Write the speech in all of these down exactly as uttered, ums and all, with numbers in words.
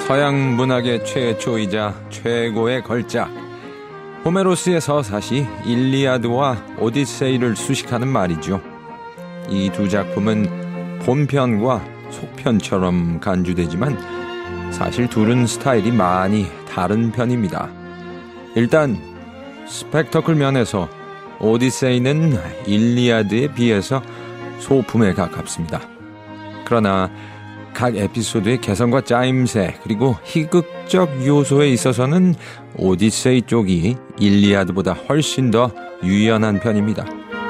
서양 문학의 최초이자 최고의 걸작 호메로스의 서사시 일리아드와 오디세이를 수식하는 말이죠. 이 두 작품은 본편과 속편처럼 간주되지만 사실 둘은 스타일이 많이 다른 편입니다. 일단 스펙터클 면에서 오디세이는 일리아드에 비해서 소품에 가깝습니다. 그러나 각 에피소드의 개성과 짜임새 그리고 희극적 요소에 있어서는 오디세이 쪽이 일리아드보다 훨씬 더 유연한 편입니다.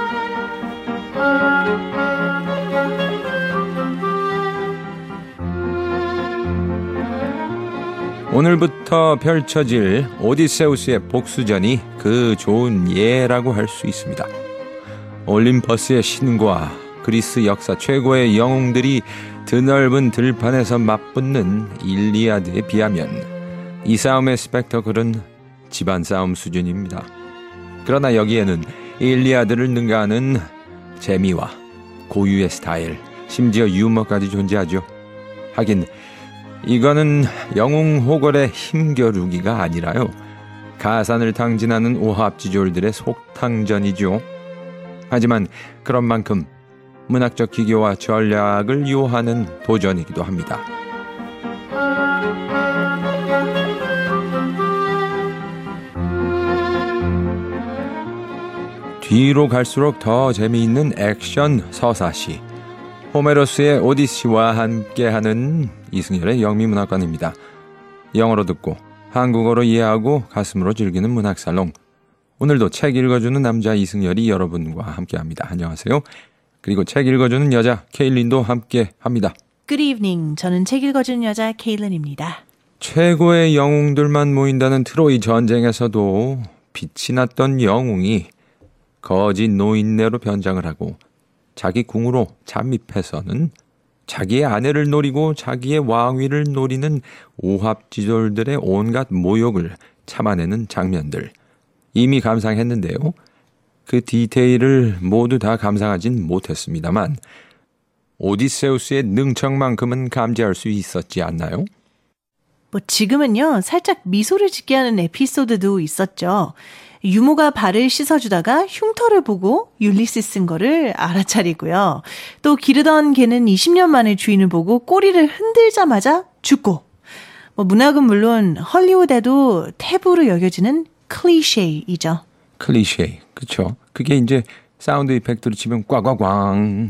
오늘부터 펼쳐질 오디세우스의 복수전이 그 좋은 예라고 할 수 있습니다. 올림퍼스의 신과 그리스 역사 최고의 영웅들이 드넓은 들판에서 맞붙는 일리아드에 비하면 이 싸움의 스펙터클은 집안 싸움 수준입니다. 그러나 여기에는 일리아드를 능가하는 재미와 고유의 스타일, 심지어 유머까지 존재하죠. 하긴 이거는 영웅 호걸의 힘겨루기가 아니라요, 가산을 탕진하는 오합지졸들의 속탕전이죠. 하지만 그런 만큼 문학적 기교와 전략을 요하는 도전이기도 합니다. 뒤로 갈수록 더 재미있는 액션 서사시 호메로스의 오디시와 함께하는 이승열의 영미문학관입니다. 영어로 듣고 한국어로 이해하고 가슴으로 즐기는 문학살롱. 오늘도 책 읽어주는 남자 이승열이 여러분과 함께합니다. 안녕하세요. 그리고 책 읽어주는 여자 케일린도 함께합니다. Good evening. 저는 책 읽어주는 여자 케일린입니다. 최고의 영웅들만 모인다는 트로이 전쟁에서도 빛이 났던 영웅이 거짓 노인네로 변장을 하고 자기 궁으로 잠입해서는 자기의 아내를 노리고 자기의 왕위를 노리는 오합지졸들의 온갖 모욕을 참아내는 장면들 이미 감상했는데요. 그 디테일을 모두 다 감상하진 못했습니다만 오디세우스의 능청만큼은 감지할 수 있었지 않나요? 뭐 지금은요, 살짝 미소를 짓게 하는 에피소드도 있었죠. 유모가 발을 씻어주다가 흉터를 보고 율리시스 쓴 거를 알아차리고요. 또 기르던 개는 이십 년 만에 주인을 보고 꼬리를 흔들자마자 죽고. 뭐 문학은 물론 헐리우드에도 태부로 여겨지는 클리셰이죠. 클리셰, 그렇죠. 그게 이제 사운드 이펙트로 치면 꽝꽝꽝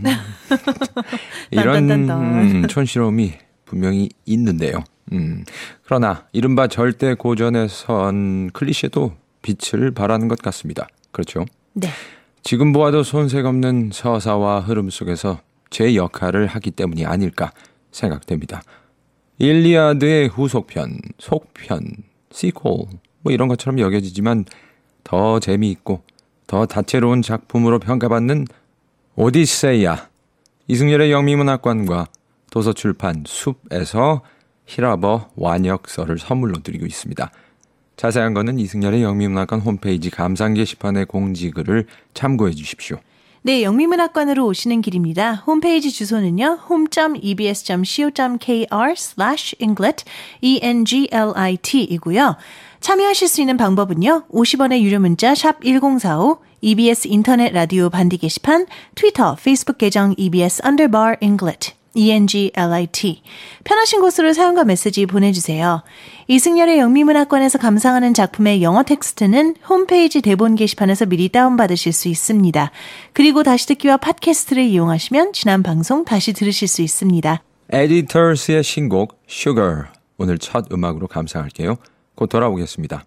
이런 음, 촌스러움이 분명히 있는데요. 음, 그러나 이른바 절대 고전에선 클리셰도 빛을 발하는 것 같습니다. 그렇죠? 네. 지금 보아도 손색 없는 서사와 흐름 속에서 제 역할을 하기 때문이 아닐까 생각됩니다. 일리아드의 후속편, 속편, 시퀄 뭐 이런 것처럼 여겨지지만 더 재미있고 더 다채로운 작품으로 평가받는 오디세이아, 이승열의 영미문학관과 도서출판 숲에서 히라버 완역서를 선물로 드리고 있습니다. 자세한 거는 이승열의 영미문학관 홈페이지 감상 게시판의 공지글을 참고해 주십시오. 네, 영미문학관으로 오시는 길입니다. 홈페이지 주소는요, home.ebs.co.kr slash englit, E-N-G-L-I-T 이고요. 참여하실 수 있는 방법은요, 오십 원의 유료 문자 샵 일공사오, 이비에스 인터넷 라디오 반디 게시판, 트위터, 페이스북 계정 이비에스 underbar englit, E-N-G-L-I-T. 편하신 곳으로 사용과 메시지 보내주세요. 이승열의 영미문학관에서 감상하는 작품의 영어 텍스트는 홈페이지 대본 게시판에서 미리 다운받으실 수 있습니다. 그리고 다시 듣기와 팟캐스트를 이용하시면 지난 방송 다시 들으실 수 있습니다. 에디터스의 신곡 Sugar, 오늘 첫 음악으로 감상할게요. 곧 돌아오겠습니다.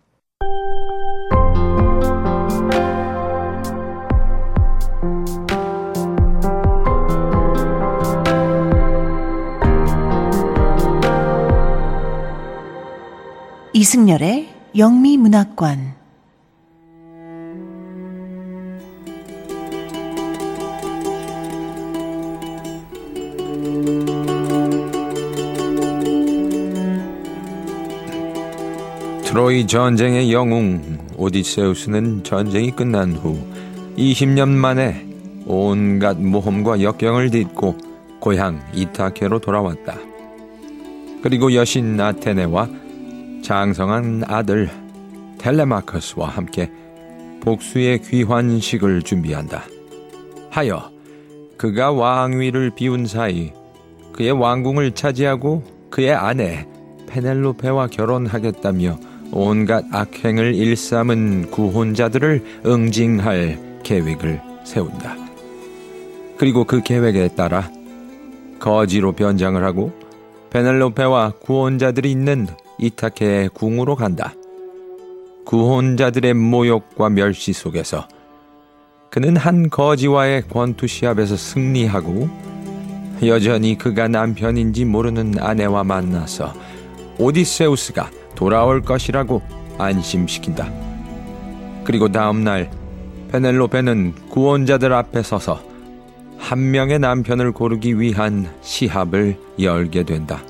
이승열의 영미문학관. 트로이 전쟁의 영웅 오디세우스는 전쟁이 끝난 후 이십 년 만에 온갖 모험과 역경을 딛고 고향 이타케로 돌아왔다. 그리고 여신 아테네와 장성한 아들 텔레마커스와 함께 복수의 귀환식을 준비한다. 하여 그가 왕위를 비운 사이 그의 왕궁을 차지하고 그의 아내 페넬로페와 결혼하겠다며 온갖 악행을 일삼은 구혼자들을 응징할 계획을 세운다. 그리고 그 계획에 따라 거지로 변장을 하고 페넬로페와 구혼자들이 있는 이타케의 궁으로 간다. 구혼자들의 모욕과 멸시 속에서 그는 한 거지와의 권투 시합에서 승리하고 여전히 그가 남편인지 모르는 아내와 만나서 오디세우스가 돌아올 것이라고 안심시킨다. 그리고 다음 날 페넬로페는 구혼자들 앞에 서서 한 명의 남편을 고르기 위한 시합을 열게 된다.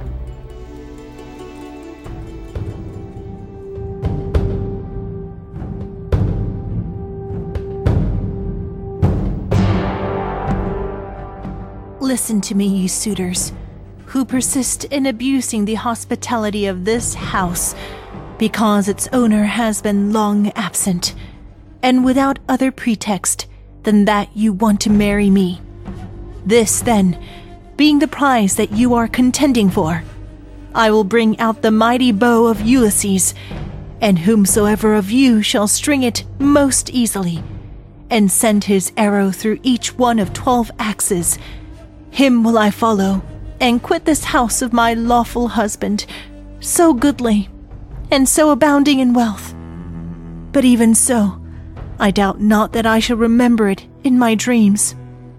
Listen to me, you suitors, who persist in abusing the hospitality of this house because its owner has been long absent, and without other pretext than that you want to marry me. This, then, being the prize that you are contending for, I will bring out the mighty bow of Ulysses, and whomsoever of you shall string it most easily, and send his arrow through each one of twelve axes, him will I follow, and quit this house of my lawful husband, so goodly, and so abounding in wealth. But even so, I doubt not that I shall remember it in my dreams.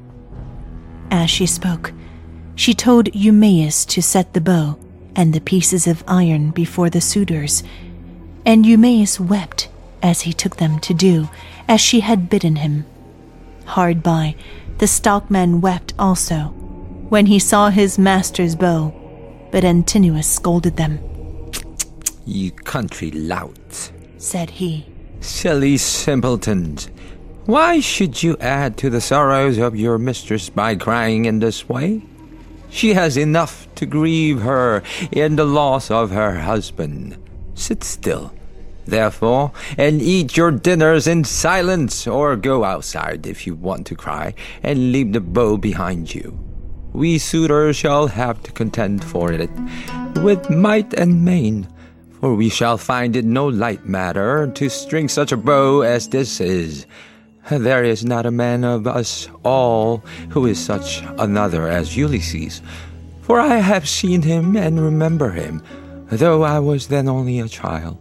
As she spoke, she told Eumaeus to set the bow and the pieces of iron before the suitors, and Eumaeus wept as he took them to do as she had bidden him. Hard by, the stockman wept also, when he saw his master's bow, but Antinous scolded them. "You country louts," said he. "Silly simpletons! Why should you add to the sorrows of your mistress by crying in this way? She has enough to grieve her in the loss of her husband. Sit still, therefore, and eat your dinners in silence, or go outside if you want to cry, and leave the bow behind you. We suitors shall have to contend for it with might and main, for we shall find it no light matter to string such a bow as this is. There is not a man of us all who is such another as Ulysses, for I have seen him and remember him, though I was then only a child."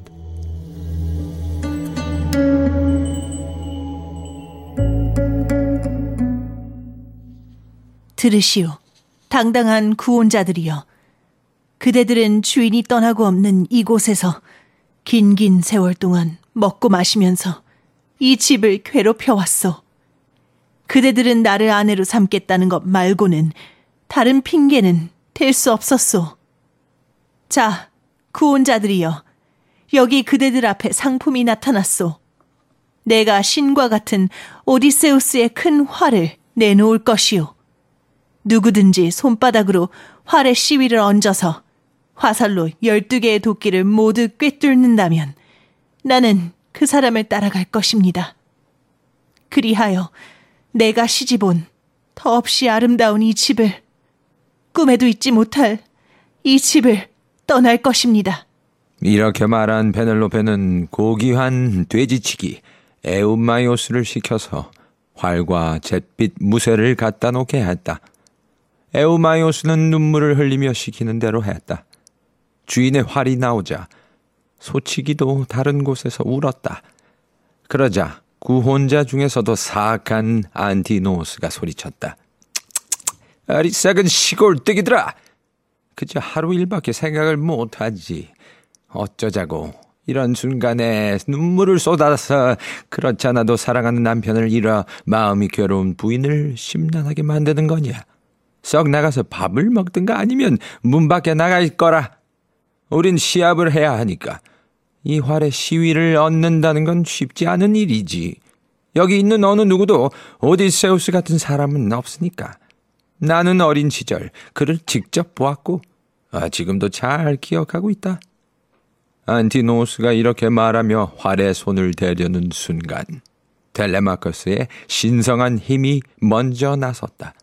들으시오, 당당한 구혼자들이여. 그대들은 주인이 떠나고 없는 이곳에서 긴긴 세월 동안 먹고 마시면서 이 집을 괴롭혀왔소. 그대들은 나를 아내로 삼겠다는 것 말고는 다른 핑계는 댈 수 없었소. 자, 구혼자들이여, 여기 그대들 앞에 상품이 나타났소. 내가 신과 같은 오디세우스의 큰 활을 내놓을 것이오. 누구든지 손바닥으로 활의 시위를 얹어서 화살로 열두 개의 도끼를 모두 꿰뚫는다면 나는 그 사람을 따라갈 것입니다. 그리하여 내가 시집온 더없이 아름다운 이 집을, 꿈에도 잊지 못할 이 집을 떠날 것입니다. 이렇게 말한 페넬로페는 고귀한 돼지치기 에우마이오스를 시켜서 활과 잿빛 무쇠를 갖다 놓게 했다. 에우마이오스는 눈물을 흘리며 시키는 대로 했다. 주인의 활이 나오자 소치기도 다른 곳에서 울었다. 그러자 구혼자 중에서도 사악한 안티노우스가 소리쳤다. "어리석은 시골뜨기들아! 그저 하루 일밖에 생각을 못하지. 어쩌자고 이런 순간에 눈물을 쏟아서 그렇잖아도 사랑하는 남편을 잃어 마음이 괴로운 부인을 심란하게 만드는 거냐. 썩 나가서 밥을 먹든가 아니면 문 밖에 나가 있거라. 우린 시합을 해야 하니까. 이 활의 시위를 얻는다는 건 쉽지 않은 일이지. 여기 있는 어느 누구도 오디세우스 같은 사람은 없으니까. 나는 어린 시절 그를 직접 보았고 아, 지금도 잘 기억하고 있다. 안티노우스가 이렇게 말하며 활에 손을 대려는 순간 텔레마커스의 신성한 힘이 먼저 나섰다.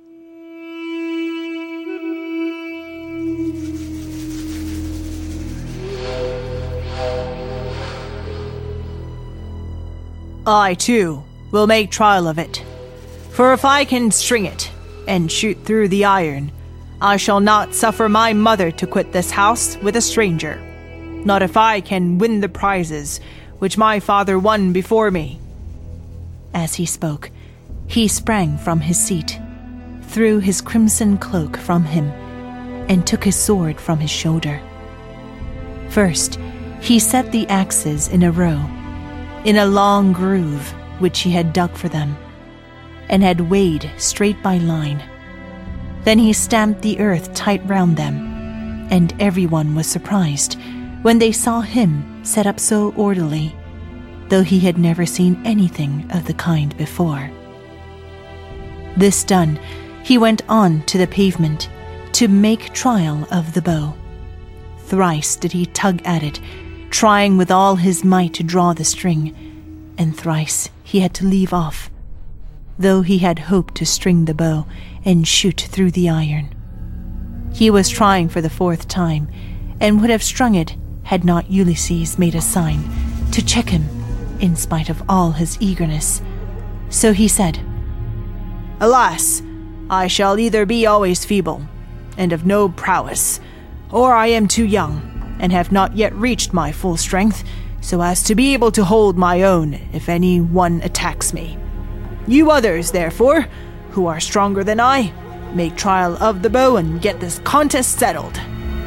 I, too, will make trial of it. For if I can string it and shoot through the iron, I shall not suffer my mother to quit this house with a stranger. Not if I can win the prizes which my father won before me. As he spoke, he sprang from his seat, threw his crimson cloak from him, and took his sword from his shoulder. First, he set the axes in a row, in a long groove which he had dug for them, and had weighed straight by line. Then he stamped the earth tight round them, and everyone was surprised when they saw him set up so orderly, though he had never seen anything of the kind before. This done, he went on to the pavement to make trial of the bow. Thrice did he tug at it, trying with all his might to draw the string, and thrice he had to leave off, though he had hoped to string the bow and shoot through the iron. He was trying for the fourth time, and would have strung it had not Ulysses made a sign to check him in spite of all his eagerness. So he said, Alas, I shall either be always feeble, and of no prowess, or I am too young, and have not yet reached my full strength, so as to be able to hold my own if any one attacks me. You others, therefore, who are stronger than I, make trial of the bow and get this contest settled.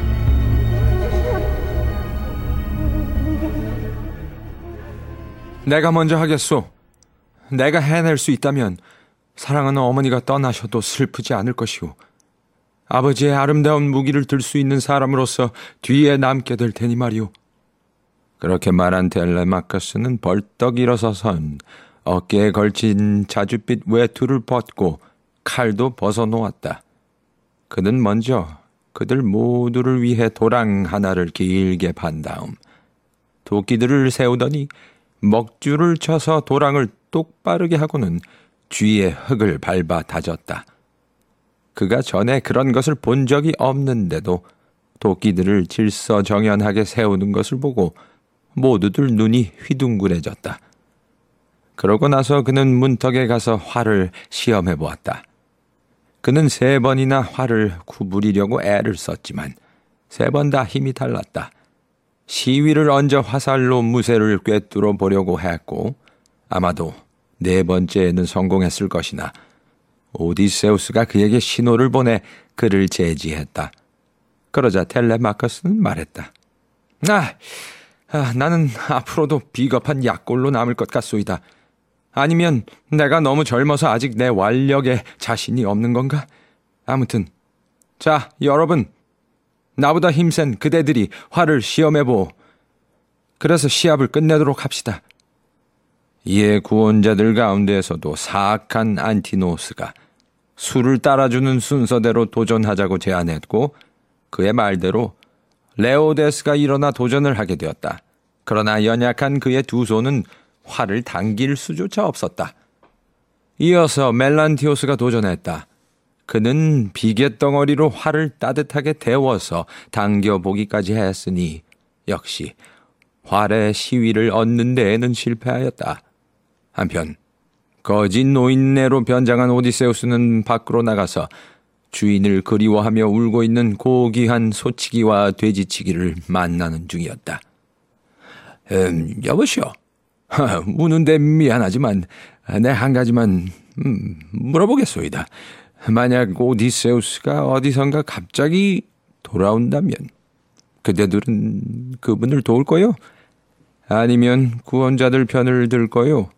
내가 먼저 하겠소. 내가 해낼 수 있다면 사랑하는 어머니가 떠나셔도 슬프지 않을 것이오. 아버지의 아름다운 무기를 들 수 있는 사람으로서 뒤에 남게 될 테니 말이오. 그렇게 말한 텔레마커스는 벌떡 일어서선 어깨에 걸친 자줏빛 외투를 벗고 칼도 벗어놓았다. 그는 먼저 그들 모두를 위해 도랑 하나를 길게 판 다음 도끼들을 세우더니 먹줄을 쳐서 도랑을 똑바르게 하고는 쥐의 흙을 밟아 다졌다. 그가 전에 그런 것을 본 적이 없는데도 도끼들을 질서정연하게 세우는 것을 보고 모두들 눈이 휘둥그레졌다. 그러고 나서 그는 문턱에 가서 활을 시험해 보았다. 그는 세 번이나 활을 구부리려고 애를 썼지만 세 번 다 힘이 달랐다. 시위를 얹어 화살로 무쇠를 꿰뚫어 보려고 했고 아마도 네 번째에는 성공했을 것이나 오디세우스가 그에게 신호를 보내 그를 제지했다. 그러자 텔레마커스는 말했다. 아, 아, 나는 앞으로도 비겁한 약골로 남을 것 같소이다. 아니면 내가 너무 젊어서 아직 내 완력에 자신이 없는 건가? 아무튼 자, 여러분, 나보다 힘센 그대들이 활을 시험해보. 그래서 시합을 끝내도록 합시다. 이에 구원자들 가운데에서도 사악한 안티노우스가 수를 따라주는 순서대로 도전하자고 제안했고 그의 말대로 레오데스가 일어나 도전을 하게 되었다. 그러나 연약한 그의 두 손은 활을 당길 수조차 없었다. 이어서 멜란티오스가 도전했다. 그는 비계덩어리로 활을 따뜻하게 데워서 당겨보기까지 했으니 역시 활의 시위를 얻는 데에는 실패하였다. 한편 거짓 노인네로 변장한 오디세우스는 밖으로 나가서 주인을 그리워하며 울고 있는 고귀한 소치기와 돼지치기를 만나는 중이었다. 음, 여보시오. 우는데 미안하지만 내 한 가지만 음, 물어보겠소이다. 만약 오디세우스가 어디선가 갑자기 돌아온다면 그대들은 그분을 도울 거요? 아니면 구원자들 편을 들 거요?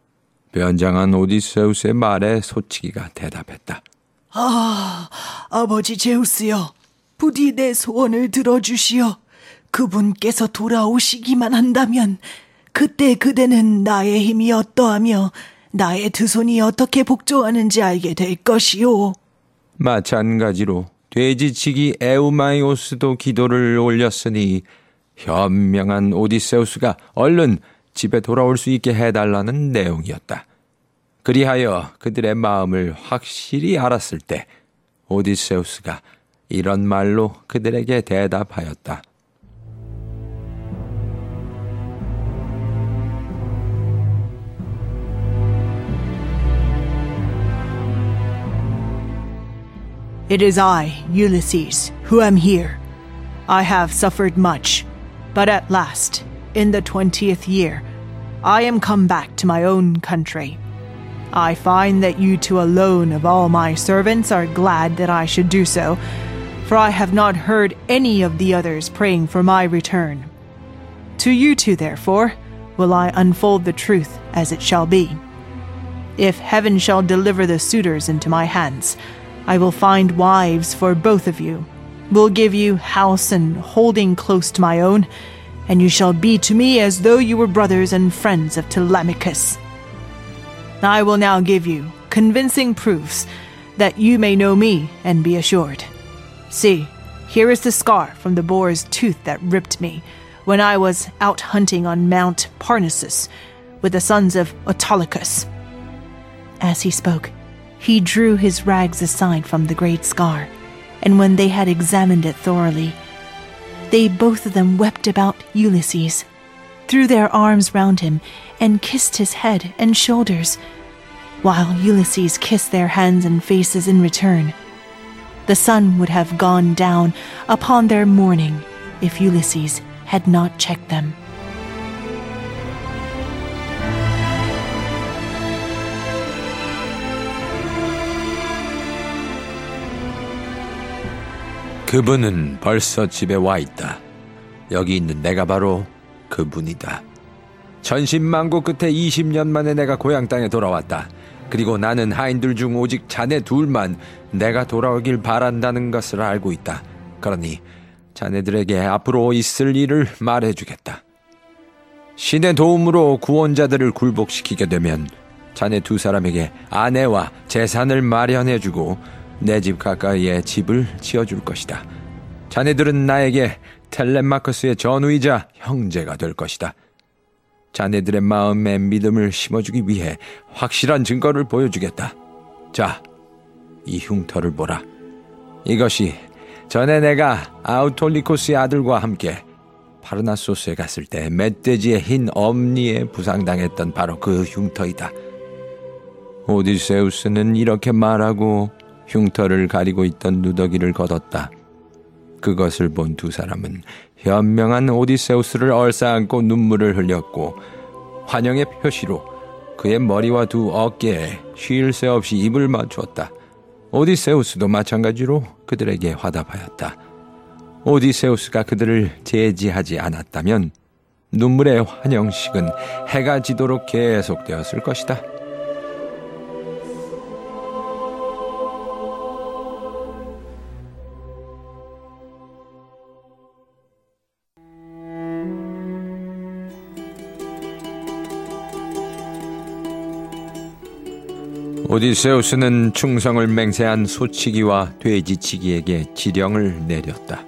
변장한 오디세우스의 말에 소치기가 대답했다. 아, 아버지 제우스여, 부디 내 소원을 들어주시오. 그분께서 돌아오시기만 한다면 그때 그대는 나의 힘이 어떠하며 나의 두 손이 어떻게 복종하는지 알게 될 것이오. 마찬가지로 돼지치기 에우마이오스도 기도를 올렸으니 현명한 오디세우스가 얼른 집에 돌아올 수 있게 해달라는 내용이었다. 그리하여 그들의 마음을 확실히 알았을 때 오디세우스가 이런 말로 그들에게 대답하였다. It is I, Ulysses, who am here. I have suffered much, but at last, in the twentieth year, I am come back to my own country. I find that you two alone of all my servants are glad that I should do so, for I have not heard any of the others praying for my return. To you two, therefore, will I unfold the truth as it shall be. If heaven shall deliver the suitors into my hands, I will find wives for both of you, will give you house and holding close to my own, and you shall be to me as though you were brothers and friends of Telemachus. I will now give you convincing proofs that you may know me and be assured. See, here is the scar from the boar's tooth that ripped me when I was out hunting on Mount Parnassus with the sons of Autolycus. As he spoke, he drew his rags aside from the great scar, and when they had examined it thoroughly, they both of them wept about Ulysses, threw their arms round him, and kissed his head and shoulders, while Ulysses kissed their hands and faces in return. The sun would have gone down upon their mourning if Ulysses had not checked them. 그분은 벌써 집에 와 있다. 여기 있는 내가 바로 그분이다. 전신망고 끝에 이십 년 만에 내가 고향 땅에 돌아왔다. 그리고 나는 하인들 중 오직 자네 둘만 내가 돌아오길 바란다는 것을 알고 있다. 그러니 자네들에게 앞으로 있을 일을 말해주겠다. 신의 도움으로 구원자들을 굴복시키게 되면 자네 두 사람에게 아내와 재산을 마련해주고 내 집 가까이에 집을 지어줄 것이다. 자네들은 나에게 텔레마커스의 전우이자 형제가 될 것이다. 자네들의 마음에 믿음을 심어주기 위해 확실한 증거를 보여주겠다. 자, 이 흉터를 보라. 이것이 전에 내가 아우톨리코스의 아들과 함께 파르나소스에 갔을 때 멧돼지의 흰 엄니에 부상당했던 바로 그 흉터이다. 오디세우스는 이렇게 말하고 흉터를 가리고 있던 누더기를 걷었다. 그것을 본 두 사람은 현명한 오디세우스를 얼싸안고 눈물을 흘렸고 환영의 표시로 그의 머리와 두 어깨에 쉴 새 없이 입을 맞추었다. 오디세우스도 마찬가지로 그들에게 화답하였다. 오디세우스가 그들을 제지하지 않았다면 눈물의 환영식은 해가 지도록 계속되었을 것이다. 오디세우스는 충성을 맹세한 소치기와 돼지치기에게 지령을 내렸다.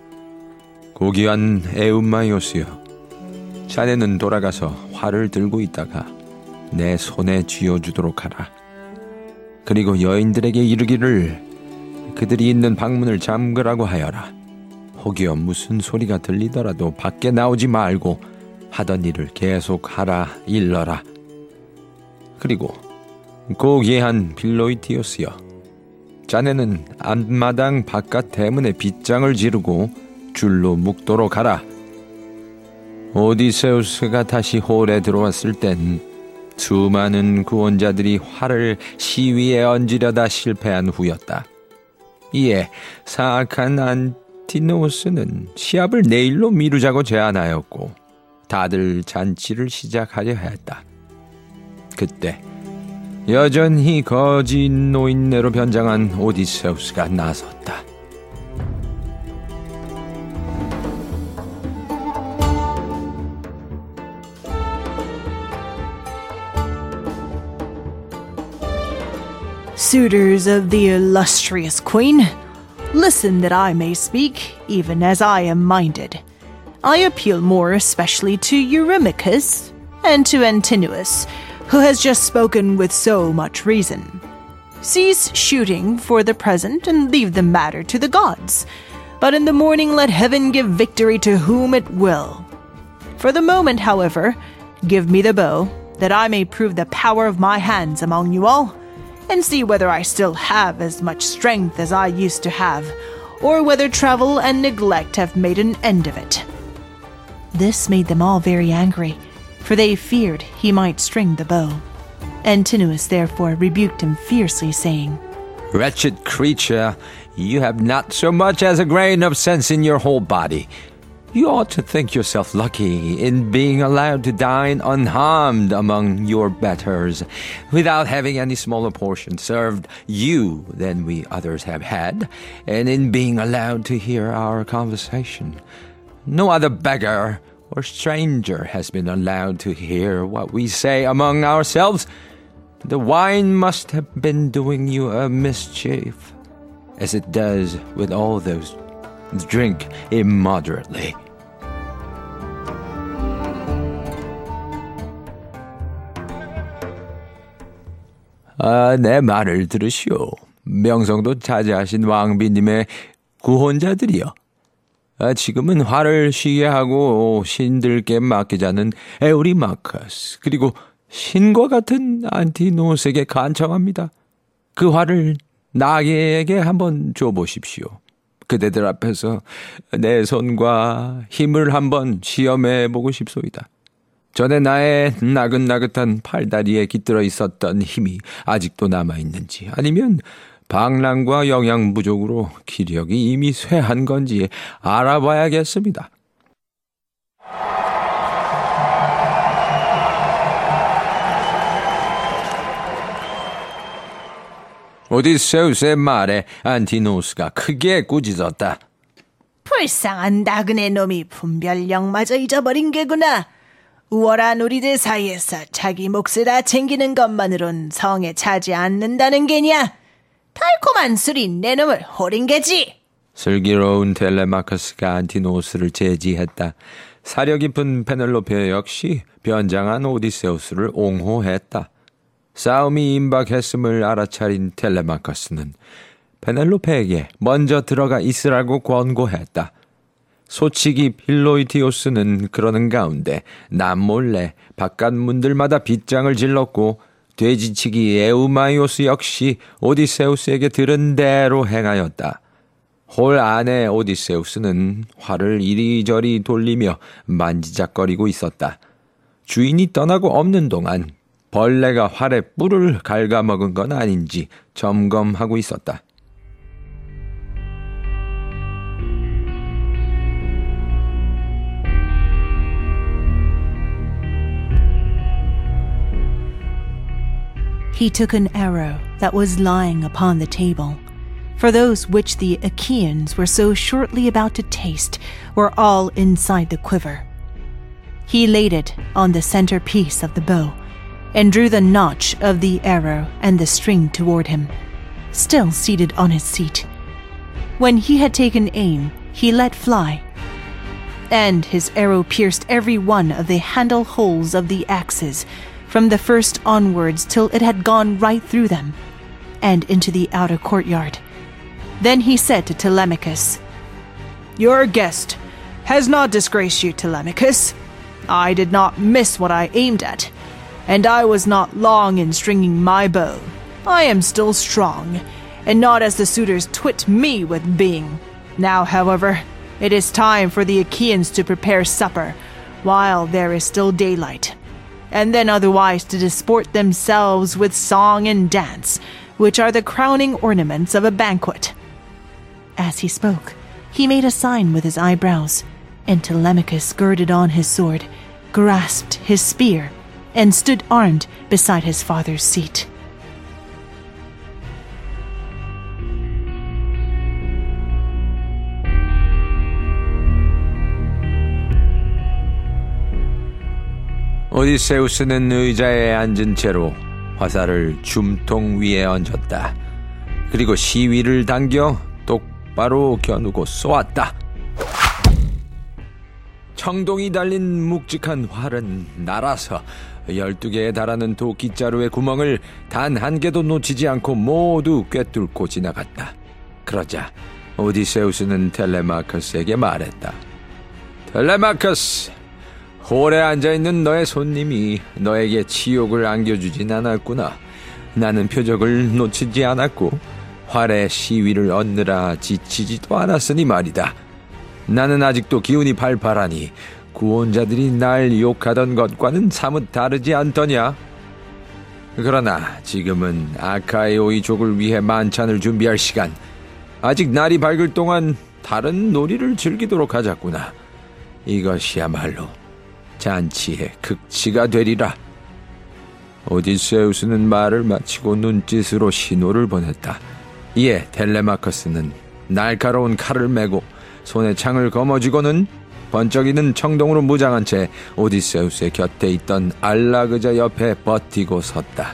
고귀한 에우마이오스여, 자네는 돌아가서 활을 들고 있다가 내 손에 쥐어주도록 하라. 그리고 여인들에게 이르기를 그들이 있는 방문을 잠그라고 하여라. 혹여 무슨 소리가 들리더라도 밖에 나오지 말고 하던 일을 계속하라 일러라. 그리고 고귀한 빌로이티오스여, 자네는 앞마당 바깥 대문에 빗장을 지르고 줄로 묶도록 하라. 오디세우스가 다시 홀에 들어왔을 땐 수많은 구원자들이 활을 시위에 얹으려다 실패한 후였다. 이에 사악한 안티노우스는 시합을 내일로 미루자고 제안하였고 다들 잔치를 시작하려 했다. 그때 여전히 거짓 노인네로 변장한 오디세우스가 나섰다. Suitors of the illustrious queen, listen that I may speak, even as I am minded. I appeal more especially to Eurymachus and to Antinous, who has just spoken with so much reason. Cease shooting for the present and leave the matter to the gods. But in the morning let heaven give victory to whom it will. For the moment, however, give me the bow, that I may prove the power of my hands among you all, and see whether I still have as much strength as I used to have, or whether travel and neglect have made an end of it." This made them all very angry, for they feared he might string the bow. Antinous therefore rebuked him fiercely, saying, "Wretched creature, you have not so much as a grain of sense in your whole body. You ought to think yourself lucky in being allowed to dine unharmed among your betters, without having any smaller portion served you than we others have had, and in being allowed to hear our conversation. No other beggar or stranger has been allowed to hear what we say among ourselves. The wine must have been doing you a mischief, as it does with all those drink immoderately." 아, 내 말을 들으시오. 명성도 차지하신 왕비님의 구혼자들이여. 아, 지금은 화를 쉬게 하고 신들께 맡기자는 에우리마커스, 그리고 신과 같은 안티노스에게 간청합니다. 그 화를 나에게 한번 줘보십시오. 그대들 앞에서 내 손과 힘을 한번 시험해보고 싶소이다. 전에 나의 나긋나긋한 팔다리에 깃들어 있었던 힘이 아직도 남아있는지, 아니면 방랑과 영양 부족으로 기력이 이미 쇠한 건지 알아봐야겠습니다. 오디세우스의 말에 안티노스가 크게 꾸짖었다. 불쌍한 나그네 놈이 분별력마저 잊어버린 게구나. 우월한 우리들 사이에서 자기 몫을 다 챙기는 것만으론 성에 차지 않는다는 게냐? 달콤한 술이 내 놈을 호린 게지. 슬기로운 텔레마커스가 안티노스를 제지했다. 사려 깊은 페넬로페 역시 변장한 오디세우스를 옹호했다. 싸움이 임박했음을 알아차린 텔레마커스는 페넬로페에게 먼저 들어가 있으라고 권고했다. 소치기 필로이티오스는 그러는 가운데 남몰래 바깥 문들마다 빗장을 질렀고, 돼지치기 에우마이오스 역시 오디세우스에게 들은 대로 행하였다. 홀 안에 오디세우스는 활을 이리저리 돌리며 만지작거리고 있었다. 주인이 떠나고 없는 동안 벌레가 활의 뿔을 갉아먹은 건 아닌지 점검하고 있었다. He took an arrow that was lying upon the table, for those which the Achaeans were so shortly about to taste were all inside the quiver. He laid it on the center piece of the bow, and drew the notch of the arrow and the string toward him, still seated on his seat. When he had taken aim, he let fly, and his arrow pierced every one of the handle holes of the axes, from the first onwards till it had gone right through them, and into the outer courtyard. Then he said to Telemachus, "Your guest has not disgraced you, Telemachus. I did not miss what I aimed at, and I was not long in stringing my bow. I am still strong, and not as the suitors twit me with being. Now, however, it is time for the Achaeans to prepare supper, while there is still daylight, and then otherwise to disport themselves with song and dance, which are the crowning ornaments of a banquet." As he spoke, he made a sign with his eyebrows, and Telemachus girded on his sword, grasped his spear, and stood armed beside his father's seat. 오디세우스는 의자에 앉은 채로 화살을 줌통 위에 얹었다. 그리고 시위를 당겨 똑바로 겨누고 쏘았다. 청동이 달린 묵직한 활은 날아서 열두 개에 달하는 도끼자루의 구멍을 단 한 개도 놓치지 않고 모두 꿰뚫고 지나갔다. 그러자 오디세우스는 텔레마커스에게 말했다. 텔레마커스, 홀에 앉아있는 너의 손님이 너에게 치욕을 안겨주진 않았구나. 나는 표적을 놓치지 않았고 활의 시위를 얻느라 지치지도 않았으니 말이다. 나는 아직도 기운이 팔팔하니 구원자들이 날 욕하던 것과는 사뭇 다르지 않더냐? 그러나 지금은 아카이오이족을 위해 만찬을 준비할 시간. 아직 날이 밝을 동안 다른 놀이를 즐기도록 하자꾸나. 이것이야말로 잔치의 극치가 되리라. 오디세우스는 말을 마치고 눈짓으로 신호를 보냈다. 이에 텔레마커스는 날카로운 칼을 메고 손에 창을 거머쥐고는 번쩍이는 청동으로 무장한 채 오디세우스의 곁에 있던 알라그자 옆에 버티고 섰다.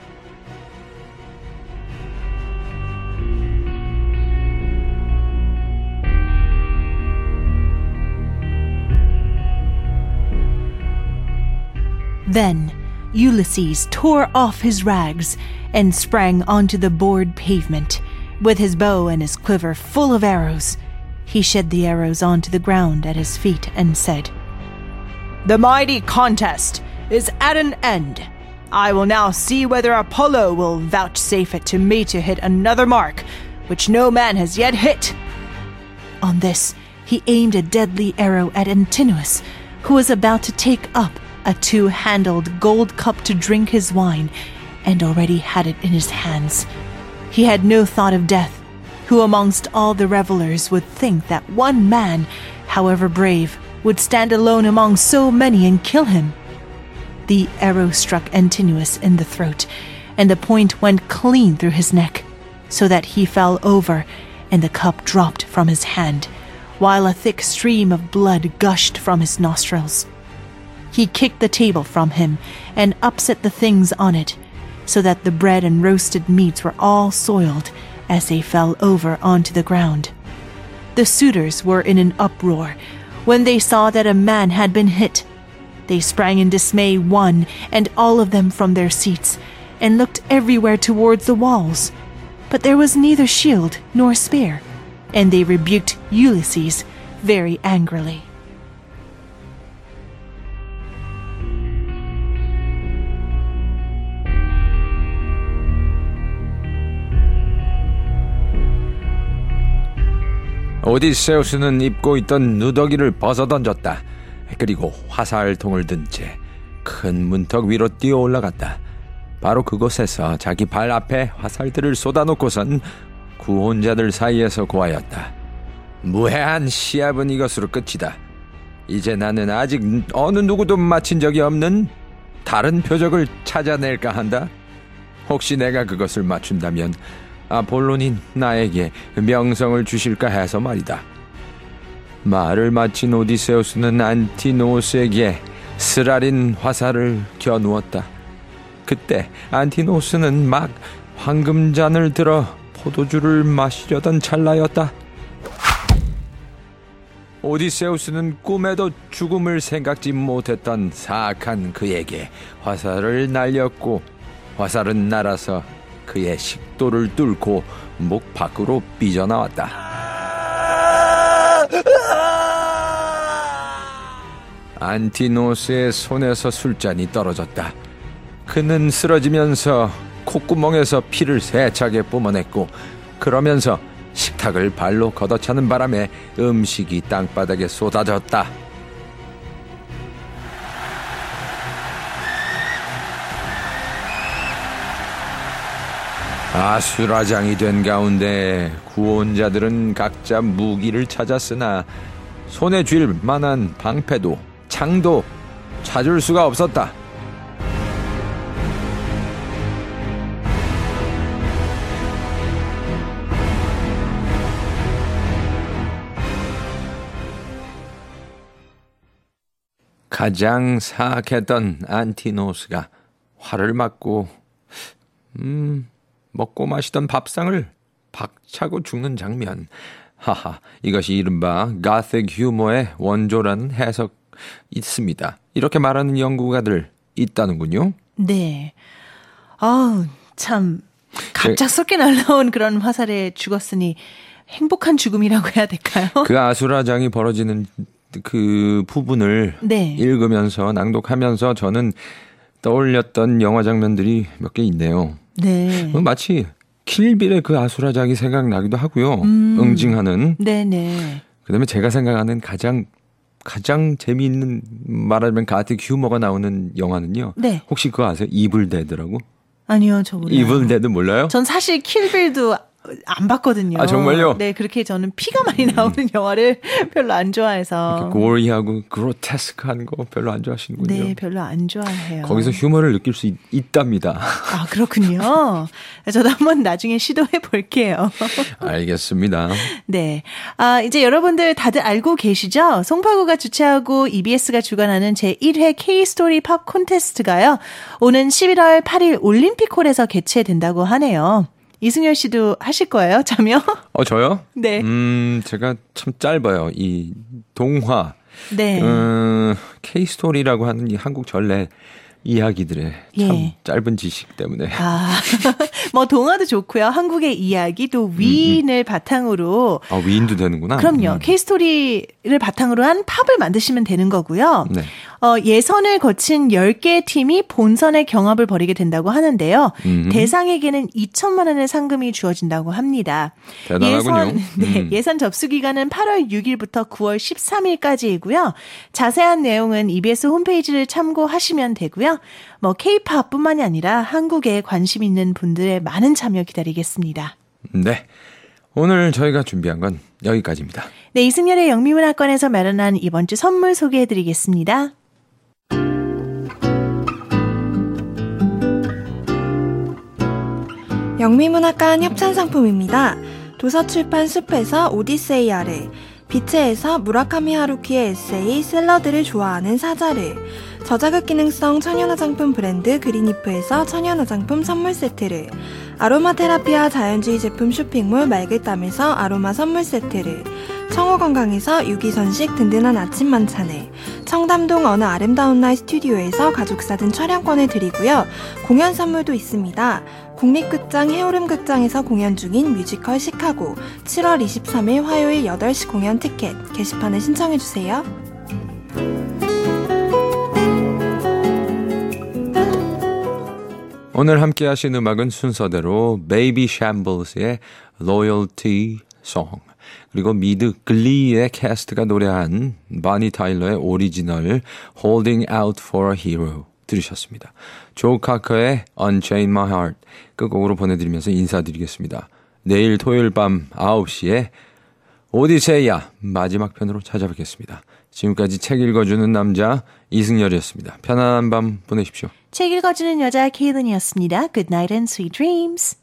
Then Ulysses tore off his rags and sprang onto the board pavement, with his bow and his quiver full of arrows. He shed the arrows onto the ground at his feet and said, The mighty contest is at an end. I will now see whether Apollo will vouchsafe it to me to hit another mark, which no man has yet hit. On this, he aimed a deadly arrow at Antinous, who was about to take up a two-handled gold cup to drink his wine, and already had it in his hands. He had no thought of death. Who amongst all the revelers would think that one man, however brave, would stand alone among so many and kill him? The arrow struck Antinous in the throat, and the point went clean through his neck, so that he fell over, and the cup dropped from his hand, while a thick stream of blood gushed from his nostrils. He kicked the table from him and upset the things on it, so that the bread and roasted meats were all soiled as they fell over onto the ground. The suitors were in an uproar when they saw that a man had been hit. They sprang in dismay, one and all of them, from their seats, and looked everywhere towards the walls. But there was neither shield nor spear, and they rebuked Ulysses very angrily. 오디세우스는 입고 있던 누더기를 벗어던졌다. 그리고 화살통을 든 채 큰 문턱 위로 뛰어 올라갔다. 바로 그곳에서 자기 발 앞에 화살들을 쏟아놓고선 구혼자들 사이에서 고하였다. 무해한 시합은 이것으로 끝이다. 이제 나는 아직 어느 누구도 맞힌 적이 없는 다른 표적을 찾아낼까 한다. 혹시 내가 그것을 맞춘다면 아폴론이 나에게 명성을 주실까 해서 말이다. 말을 마친 오디세우스는 안티노스에게 쓰라린 화살을 겨누었다. 그때 안티노스는 막 황금잔을 들어 포도주를 마시려던 찰나였다. 오디세우스는 꿈에도 죽음을 생각지 못했던 사악한 그에게 화살을 날렸고, 화살은 날아서 그의 식도를 뚫고 목 밖으로 삐져나왔다. 안티노스의 손에서 술잔이 떨어졌다. 그는 쓰러지면서 콧구멍에서 피를 세차게 뿜어냈고, 그러면서 식탁을 발로 걷어차는 바람에 음식이 땅바닥에 쏟아졌다. 아수라장이 된 가운데 구원자들은 각자 무기를 찾았으나 손에 쥘 만한 방패도 창도 찾을 수가 없었다. 가장 사악했던 안티노스가 활을 맞고 음... 먹고 마시던 밥상을 박차고 죽는 장면, 하하, 이것이 이른바 gothic 유머의 원조라는 해석 있습니다. 이렇게 말하는 연구가들 있다는군요. 네. 아우, 참 갑작스럽게 날라온 그런 화살에 죽었으니 행복한 죽음이라고 해야 될까요? 그 아수라장이 벌어지는 그 부분을 네. 읽으면서 낭독하면서 저는 떠올렸던 영화 장면들이 몇 개 있네요. 네. 마치 킬빌의 그 아수라장이 생각나기도 하고요. 음. 응징하는. 네네. 그다음에 제가 생각하는 가장 가장 재미있는 말하자면 가틱 휴머가 나오는 영화는요. 네. 혹시 그거 아세요? 이블 데드라고? 아니요, 저 몰라요. 이블 데드 몰라요? 전 사실 킬빌도 안 봤거든요. 아, 정말요? 네, 그렇게 저는 피가 많이 나오는 음. 영화를 별로 안 좋아해서. 이렇게 고리하고 그로테스크한 거 별로 안 좋아하시는군요. 네, 별로 안 좋아해요. 거기서 휴머를 느낄 수 있, 있답니다. 아, 그렇군요. 저도 한번 나중에 시도해 볼게요. 알겠습니다. 네. 아, 이제 여러분들 다들 알고 계시죠? 송파구가 주최하고 이비에스가 주관하는 제일 회 K-스토리 팝 콘테스트가요. 오는 십일월 팔일 올림픽홀에서 개최된다고 하네요. 이승열 씨도 하실 거예요? 참여? 어, 저요? 네. 음, 제가 참 짧아요. 이 동화. 네. 음, K-스토리라고 하는 이 한국 전래 이야기들의 참 예. 짧은 지식 때문에. 아, 뭐 동화도 좋고요. 한국의 이야기 또 위인을 음, 음. 바탕으로. 아, 위인도 되는구나. 그럼요. 음. K-스토리를 바탕으로 한 팝을 만드시면 되는 거고요. 네. 어, 예선을 거친 열 개의 팀이 본선의 경합을 벌이게 된다고 하는데요. 음. 대상에게는 이천만 원의 상금이 주어진다고 합니다. 대단하군요. 예선, 네, 음. 예선 접수기간은 팔월 육일부터 구월 십삼일까지이고요. 자세한 내용은 이비에스 홈페이지를 참고하시면 되고요. 뭐 K-팝뿐만이 아니라 한국에 관심 있는 분들의 많은 참여 기다리겠습니다. 네. 오늘 저희가 준비한 건 여기까지입니다. 네, 이승열의 영미문화권에서 마련한 이번 주 선물 소개해드리겠습니다. 영미문학관 협찬상품입니다. 도서출판 숲에서 오디세이 아래, 비체에서 무라카미 하루키의 에세이 샐러드를 좋아하는 사자를, 저자극 기능성 천연화장품 브랜드 그린이프에서 천연화장품 선물 세트를, 아로마 테라피와 자연주의 제품 쇼핑몰 맑을땀에서 아로마 선물 세트를, 청호건강에서 유기선식 든든한 아침 만찬을, 청담동 어느 아름다운 날 스튜디오에서 가족사진 촬영권을 드리고요. 공연 선물도 있습니다. 국립극장 해오름극장에서 공연 중인 뮤지컬 시카고 칠월 이십삼일 화요일 여덟 시 공연 티켓 게시판에 신청해주세요. 오늘 함께 하신 음악은 순서대로 Baby Shambles의 Loyalty Song, 그리고 미드 글리의 캐스트가 노래한 바니 타일러의 오리지널 Holding Out for a Hero 들으셨습니다. 조 카커의 Unchain My Heart 끝곡으로 보내드리면서 인사드리겠습니다. 내일 토요일 밤 아홉 시에 오디세이야 마지막 편으로 찾아뵙겠습니다. 지금까지 책 읽어주는 남자 이승열이었습니다. 편안한 밤 보내십시오. 책 읽어주는 여자 케이든이었습니다. Good night and sweet dreams.